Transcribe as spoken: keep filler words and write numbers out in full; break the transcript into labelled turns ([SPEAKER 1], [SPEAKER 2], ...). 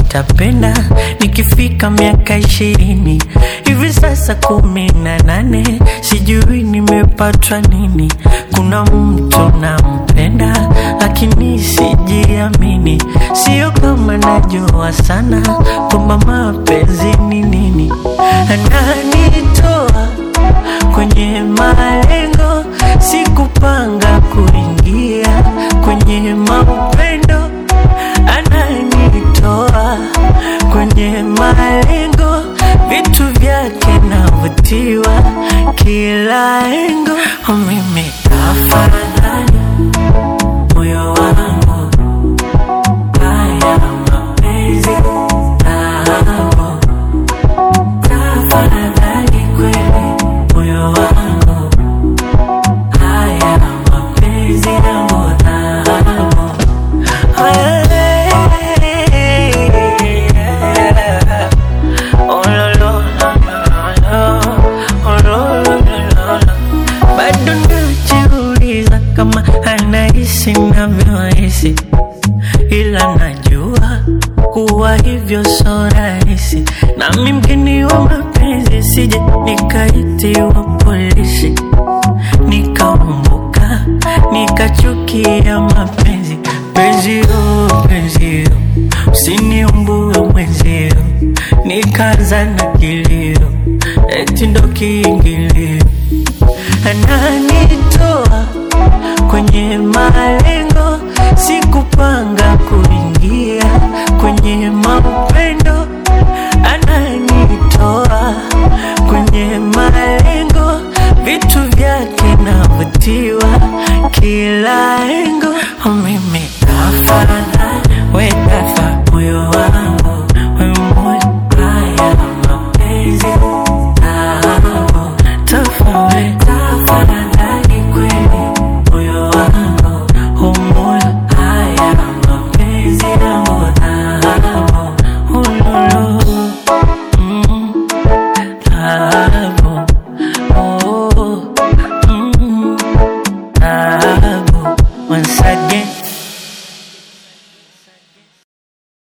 [SPEAKER 1] nitapenda nikifika miaka ishirini. Hivi sasa kumi na nane, sijui nimepatwa nini. Kuna mtu nampenda lakini sijiamini. Sio kama najua sana kwamba mapenzi ni nini. Ananitoa kwenye malengo, sikupanga kuingia kwenye maupendo. Ananitoa kwenye malengo, vitu vyake navutiwa kila engo. Mimi tafadhali moyo wangu, haya mapenzi nao. Tafadhali kweli moyo wangu, haya mapenzi nao nao. Bado najiuliza kama anahisi navyohisi, ila najua kuwa hivyo so rahisi. Nami mgeni wa mapenzi, sije nikaitiwa polisi, nikaumbuka nikachukia mapenzi. Penzio, penzio, usiniumbue mwenzio. Nikaanza na kilio, eti ndo kiingilio. Ananitoa kwenye malengo, sikupanga kuingia kwenye mapenzi.